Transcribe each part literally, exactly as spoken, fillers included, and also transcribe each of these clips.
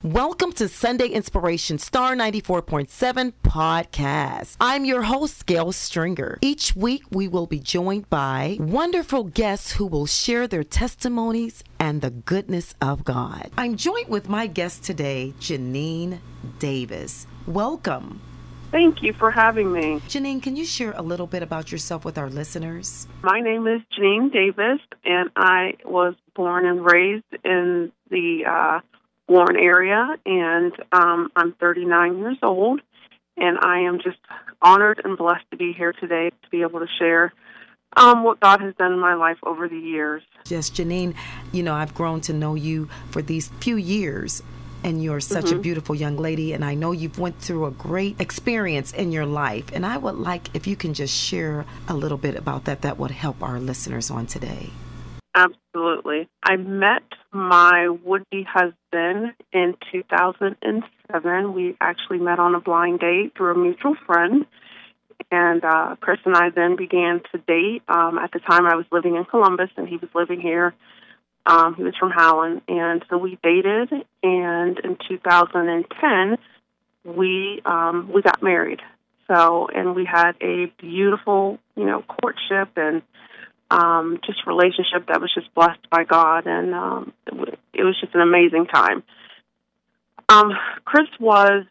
Welcome to Sunday Inspiration Star ninety-four point seven podcast. I'm your host, Gail Stringer. Each week, we will be joined by wonderful guests who will share their testimonies and the goodness of God. I'm joined with my guest today, Janine Davis. Welcome. Thank you for having me. Janine, can you share a little bit about yourself with our listeners? My name is Janine Davis, and I was born and raised in the uh, Warren area, and um, I'm thirty-nine years old, and I am just honored and blessed to be here today to be able to share um, what God has done in my life over the years. Yes, Janine, you know, I've grown to know you for these few years, and you're such mm-hmm. a beautiful young lady, and I know you've went through a great experience in your life, and I would like if you can just share a little bit about that. That would help our listeners on today. Absolutely. I met my would-be husband in two thousand seven. We actually met on a blind date through a mutual friend, and uh, Chris and I then began to date. Um, at the time, I was living in Columbus, and he was living here. Um, he was from Howland, and so we dated, and in two thousand ten, we um, we got married. So, and we had a beautiful, you know, courtship and Um, just relationship that was just blessed by God, and um, it, w- it was just an amazing time. Um, Chris was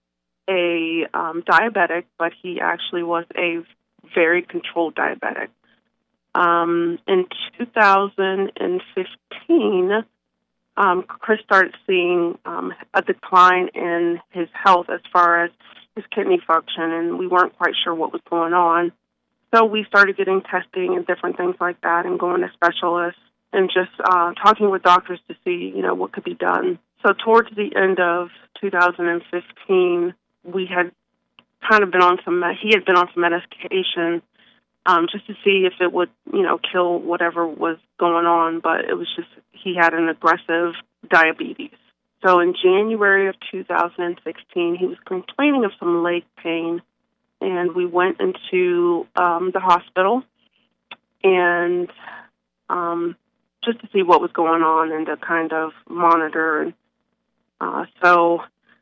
a um, diabetic, but he actually was a very controlled diabetic. Um, in two thousand fifteen, um, Chris started seeing um, a decline in his health as far as his kidney function, and we weren't quite sure what was going on. So we started getting testing and different things like that and going to specialists and just uh, talking with doctors to see, you know, what could be done. So towards the end of two thousand fifteen, we had kind of been on some, he had been on some medication um, just to see if it would, you know, kill whatever was going on. But it was just, he had an aggressive diabetes. So in January of two thousand sixteen, he was complaining of some leg pain. And we went into um, the hospital and um, just to see what was going on and to kind of monitor. And uh, so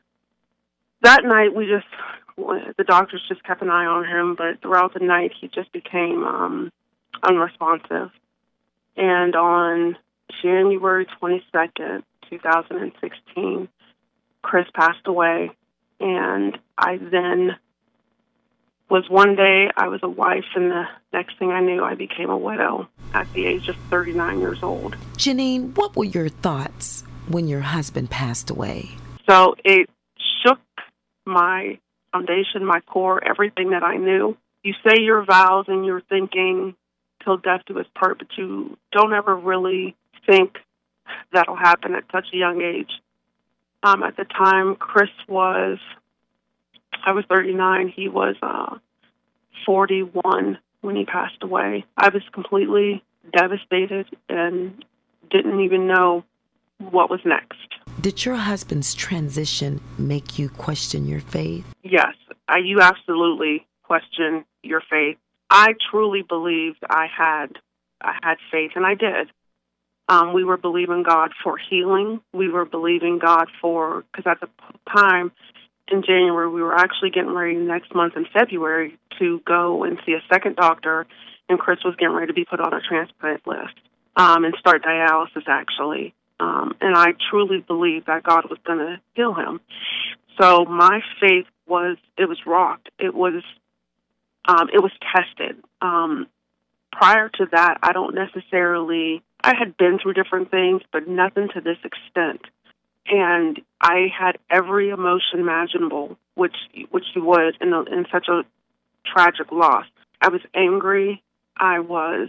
that night, we just, the doctors just kept an eye on him, but throughout the night, he just became um, unresponsive. And on January twenty-second, twenty sixteen, Chris passed away, and I then was one day I was a wife, and the next thing I knew, I became a widow at the age of thirty-nine years old. Janine, what were your thoughts when your husband passed away? So it shook my foundation, my core, everything that I knew. You say your vows and you're thinking till death do us part, but you don't ever really think that'll happen at such a young age. Um, at the time, Chris was... I was thirty-nine. He was uh, forty-one when he passed away. I was completely devastated and didn't even know what was next. Did your husband's transition make you question your faith? Yes, I, you absolutely question your faith. I truly believed I had I had faith, and I did. Um, we were believing God for healing. We were believing God for, because at the time, in January, we were actually getting ready next month in February to go and see a second doctor, and Chris was getting ready to be put on a transplant list um, and start dialysis, actually. Um, and I truly believed that God was going to heal him. So my faith was, it was rocked. It was, um, it was tested. Um, prior to that, I don't necessarily, I had been through different things, but nothing to this extent. And I had every emotion imaginable, which which you would in, a, in such a tragic loss. I was angry. I was,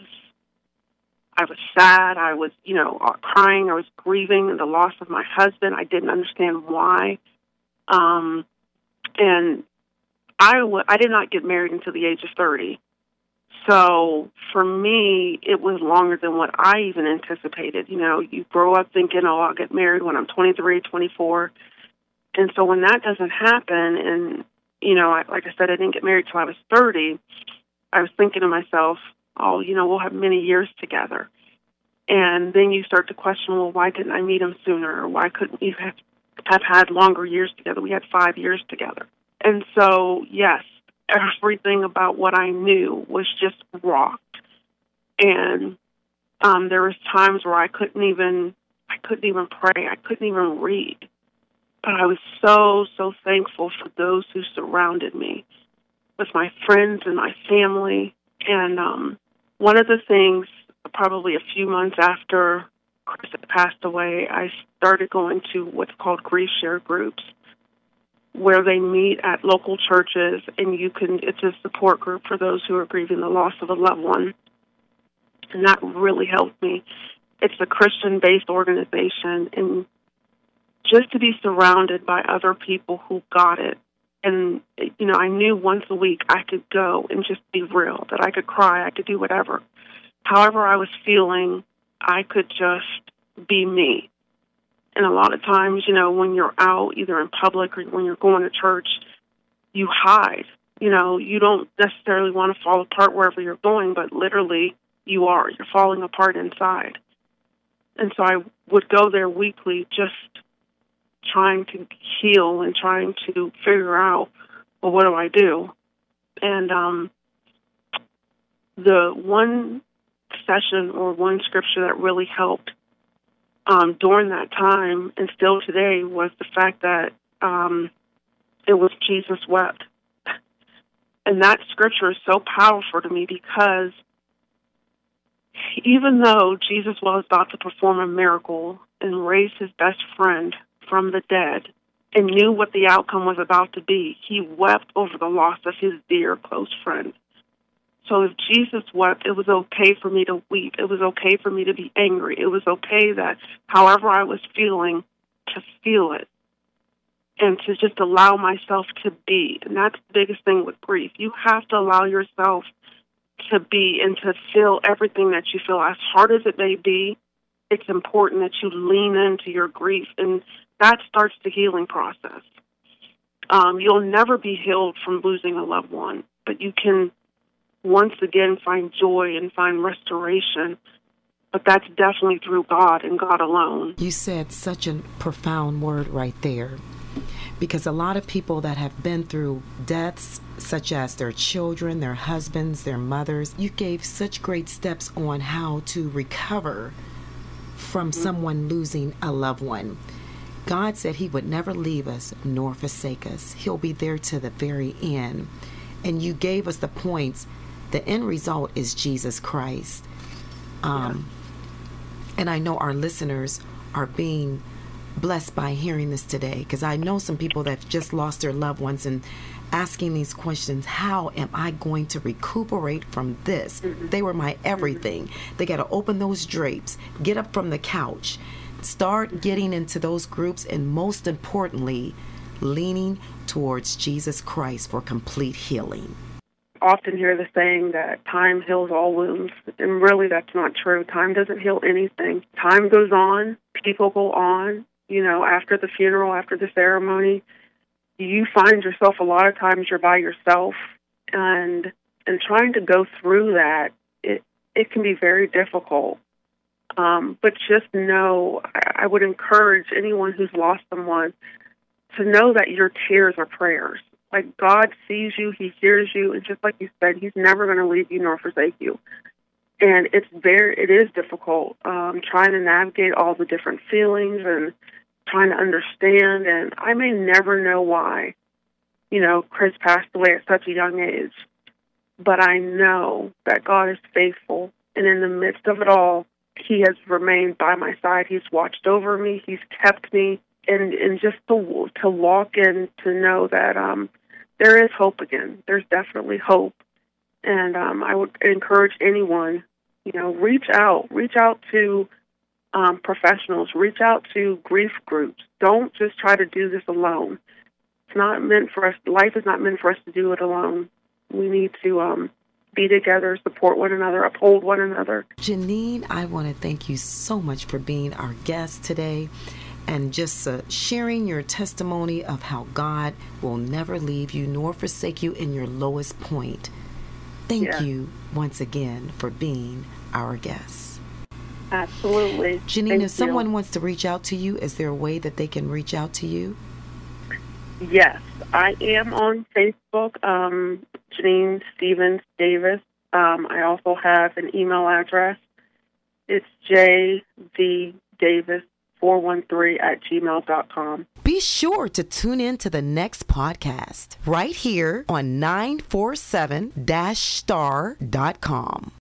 I was sad. I was, you know, crying. I was grieving the loss of my husband. I didn't understand why. Um, and I, w- I did not get married until the age of thirty. So for me, it was longer than what I even anticipated. You know, you grow up thinking, oh, I'll get married when I'm twenty-three, twenty-four. And so when that doesn't happen, and, you know, I, like I said, I didn't get married till I was thirty, I was thinking to myself, oh, you know, we'll have many years together. And then you start to question, well, why didn't I meet him sooner? Or why couldn't we have have had longer years together. We had five years together. And so, yes, everything about what I knew was just rocked. And um, there was times where I couldn't even, I couldn't even pray. I couldn't even read. But I was so, so thankful for those who surrounded me, with my friends and my family. And um, one of the things, probably a few months after Chris had passed away, I started going to what's called grief share groups, where they meet at local churches, and you can, it's a support group for those who are grieving the loss of a loved one. And that really helped me. It's a Christian-based organization, and just to be surrounded by other people who got it. And, you know, I knew once a week I could go and just be real, that I could cry, I could do whatever. However I was feeling, I could just be me. And a lot of times, you know, when you're out, either in public or when you're going to church, you hide. You know, you don't necessarily want to fall apart wherever you're going, but literally you are. You're falling apart inside. And so I would go there weekly just trying to heal and trying to figure out, well, what do I do? And um, the one session or one scripture that really helped um, during that time and still today was the fact that um, it was Jesus wept. And that scripture is so powerful to me because even though Jesus was about to perform a miracle and raise his best friend from the dead and knew what the outcome was about to be, he wept over the loss of his dear close friend. So if Jesus wept, it was okay for me to weep. It was okay for me to be angry. It was okay that however I was feeling, to feel it and to just allow myself to be. And that's the biggest thing with grief. You have to allow yourself to be and to feel everything that you feel. As hard as it may be, it's important that you lean into your grief, and that starts the healing process. Um, you'll never be healed from losing a loved one, but you can once again find joy and find restoration. But that's definitely through God and God alone. You said such a profound word right there, because a lot of people that have been through deaths, such as their children, their husbands, their mothers, you gave such great steps on how to recover from mm-hmm. someone losing a loved one. God said he would never leave us nor forsake us. He'll be there to the very end. And you gave us the points. The end result is Jesus Christ. Um, yeah. And I know our listeners are being blessed by hearing this today, because I know some people that have just lost their loved ones and asking these questions. How am I going to recuperate from this? Mm-hmm. They were my everything. Mm-hmm. They got to open those drapes, get up from the couch, start getting into those groups, and most importantly, leaning towards Jesus Christ for complete healing. I often hear the saying that time heals all wounds, and really that's not true. Time doesn't heal anything. Time goes on, people go on. You know, after the funeral, after the ceremony, you find yourself a lot of times you're by yourself, and and trying to go through that, it it can be very difficult. Um, but just know, I, I would encourage anyone who's lost someone to know that your tears are prayers. Like, God sees you, he hears you, and just like you said, he's never going to leave you nor forsake you. And it's very, it is difficult um, trying to navigate all the different feelings and trying to understand. And I may never know why, you know, Chris passed away at such a young age, but I know that God is faithful. And in the midst of it all, he has remained by my side. He's watched over me. He's kept me. And, and just to, to walk in, to know that um, there is hope again. There's definitely hope. And um, I would encourage anyone, you know, reach out. Reach out to um, professionals. Reach out to grief groups. Don't just try to do this alone. It's not meant for us. Life is not meant for us to do it alone. We need to um, be together, support one another, uphold one another. Janine, I want to thank you so much for being our guest today, and just uh, sharing your testimony of how God will never leave you nor forsake you in your lowest point. Thank yeah. you once again for being our guest. Absolutely. Janine, Thank if someone you. wants to reach out to you, is there a way that they can reach out to you? Yes, I am on Facebook, um, Janine Stevens Davis. Um, I also have an email address. It's j v davis four one three at gmail dot com. Be sure to tune in to the next podcast right here on nine four seven dash star dot com.